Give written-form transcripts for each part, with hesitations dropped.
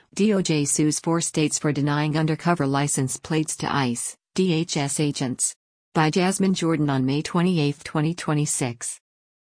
DOJ sues 4 states for denying undercover license plates to ICE, DHS agents. By Jasmine Jordan on May 28, 2026.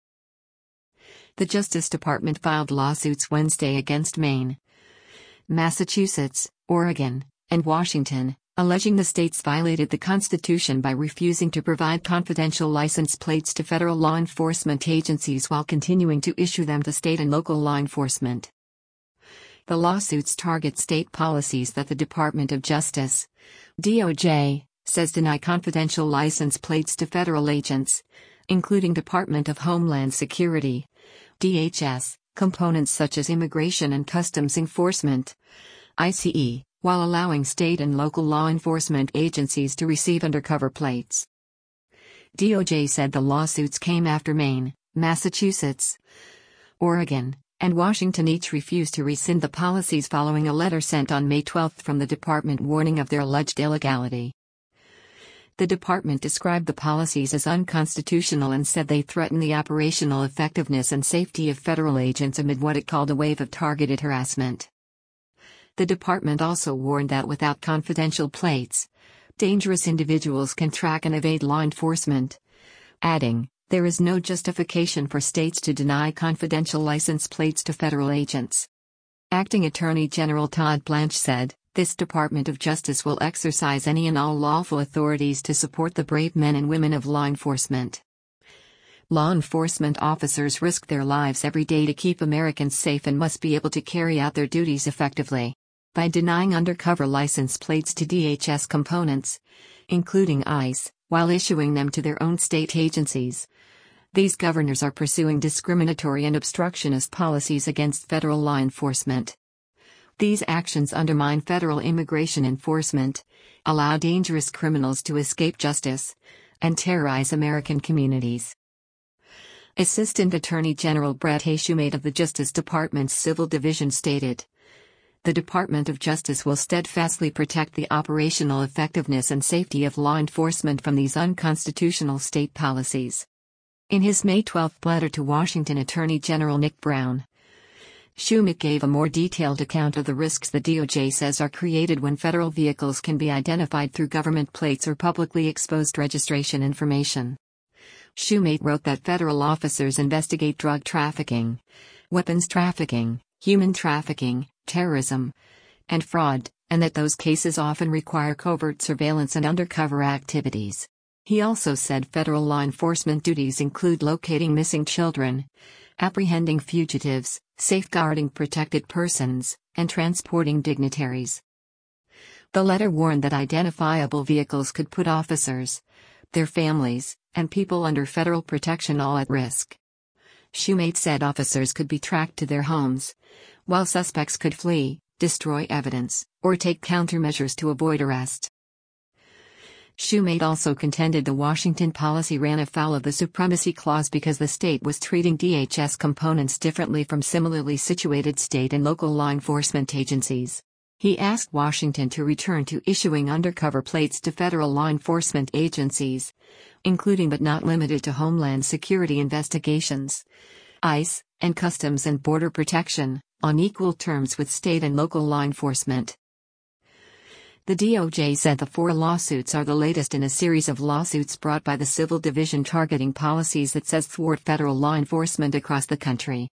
The Justice Department filed lawsuits Wednesday against Maine, Massachusetts, Oregon, and Washington, alleging the states violated the Constitution by refusing to provide confidential license plates to federal law enforcement agencies while continuing to issue them to state and local law enforcement. The lawsuits target state policies that the Department of Justice, DOJ, says deny confidential license plates to federal agents, including Department of Homeland Security, DHS, components such as Immigration and Customs Enforcement, ICE, while allowing state and local law enforcement agencies to receive undercover plates. DOJ said the lawsuits came after Maine, Massachusetts, Oregon, and Washington each refused to rescind the policies following a letter sent on May 12 from the department warning of their alleged illegality. The department described the policies as unconstitutional and said they threaten the operational effectiveness and safety of federal agents amid what it called a wave of targeted harassment. The department also warned that without confidential plates, dangerous individuals can track and evade law enforcement, adding, "There is no justification for states to deny confidential license plates to federal agents." Acting Attorney General Todd Blanche said, "This Department of Justice will exercise any and all lawful authorities to support the brave men and women of law enforcement. Law enforcement officers risk their lives every day to keep Americans safe and must be able to carry out their duties effectively. By denying undercover license plates to DHS components, including ICE, while issuing them to their own state agencies, these governors are pursuing discriminatory and obstructionist policies against federal law enforcement. These actions undermine federal immigration enforcement, allow dangerous criminals to escape justice, and terrorize American communities." Assistant Attorney General Brett A. Shumate of the Justice Department's Civil Division stated, "The Department of Justice will steadfastly protect the operational effectiveness and safety of law enforcement from these unconstitutional state policies." In his May 12 letter to Washington Attorney General Nick Brown, Shumate gave a more detailed account of the risks the DOJ says are created when federal vehicles can be identified through government plates or publicly exposed registration information. Shumate wrote that federal officers investigate drug trafficking, weapons trafficking, human trafficking, terrorism, and fraud, and that those cases often require covert surveillance and undercover activities. He also said federal law enforcement duties include locating missing children, apprehending fugitives, safeguarding protected persons, and transporting dignitaries. The letter warned that identifiable vehicles could put officers, their families, and people under federal protection all at risk. Shumate said officers could be tracked to their homes, while suspects could flee, destroy evidence, or take countermeasures to avoid arrest. Shumate also contended the Washington policy ran afoul of the Supremacy Clause because the state was treating DHS components differently from similarly situated state and local law enforcement agencies. He asked Washington to return to issuing undercover plates to federal law enforcement agencies, including but not limited to Homeland Security investigations, ICE, and Customs and Border Protection, on equal terms with state and local law enforcement. The DOJ said the 4 lawsuits are the latest in a series of lawsuits brought by the Civil Division targeting policies that says thwart federal law enforcement across the country.